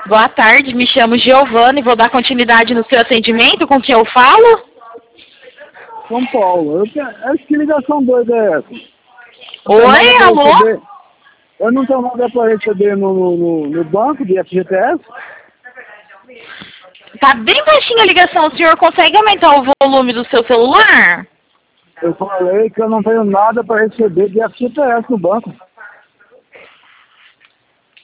Boa tarde, me chamo Giovana e vou dar continuidade no seu atendimento. Com quem eu falo? São Paulo. Acho que ligação doida é essa? Oi, alô? Eu não tenho nada para receber no banco de FGTS. Tá bem baixinha a ligação. O senhor consegue aumentar o volume do seu celular? Eu falei que eu não tenho nada para receber de FGTS no banco.